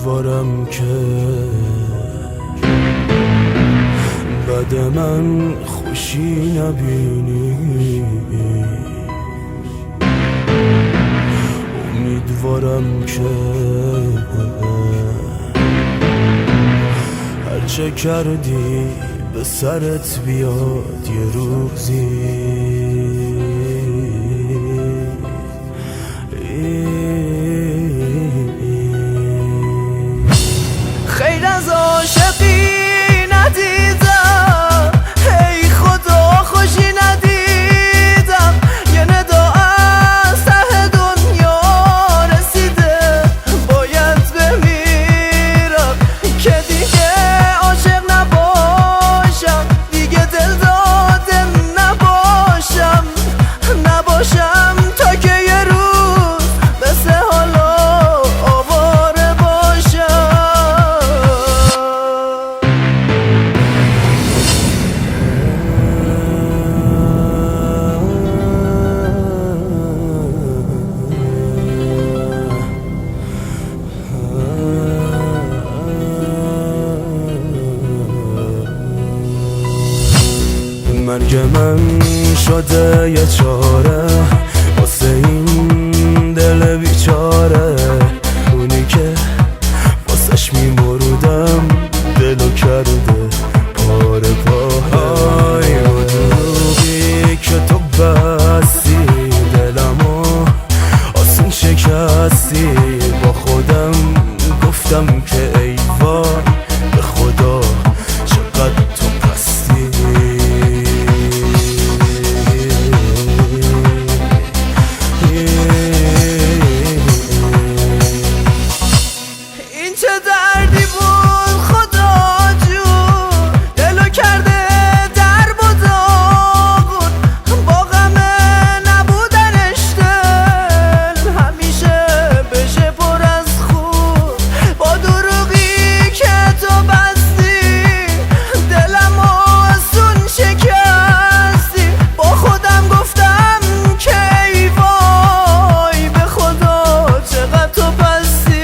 امیدوارم که بعد من خوشی نبینی، امیدوارم که هرچه کردی به سرت بیاد یه روزی. خیر از عاشقی ندیدم، ای خدا خوشی ندیدم، یه ندا از ته دنیا رسیده باید بمیرم که دیگه عاشق نباشم، دیگه دل داده نباشم تا که یه روز مثل حالا آواره باشم. مرگ من شده یه چاره واسه این دل بیچاره، اونی که واسش میمردم دلو کرده پاره پاره. اون دروغی که تو بستی دلمو آسون شکستی، با خودم گفتم که ای وای به خدا چقدر تو پستی. این چه دردی بود خدا جون، دلو کرده درب و داغون، با غم نبودنش دل همیشه بشه پر از خون. با دروغی که تو بستی دلم آسون شکستی، با خودم گفتم که ای وای به خدا چقدر تو پستی.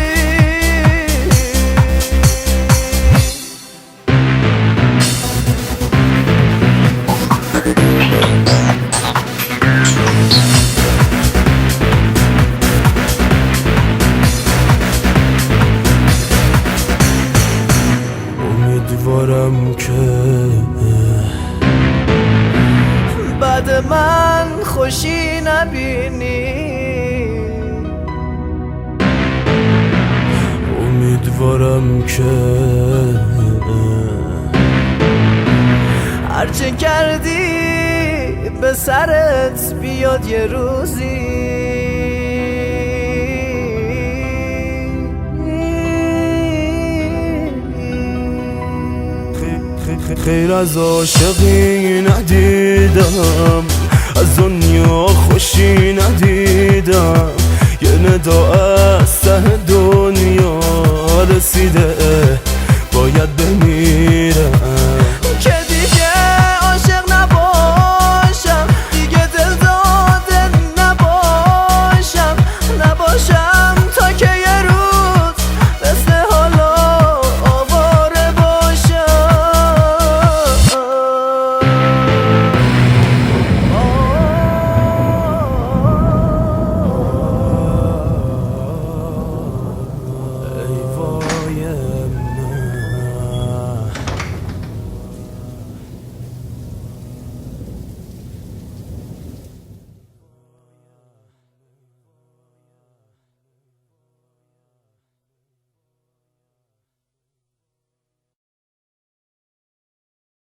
امیدوارم که بعد من خوشی نبینی، امیدوارم که هرچه کردی به سرت بیاد یه روزی. خیر از عاشقی ندیدم، از اون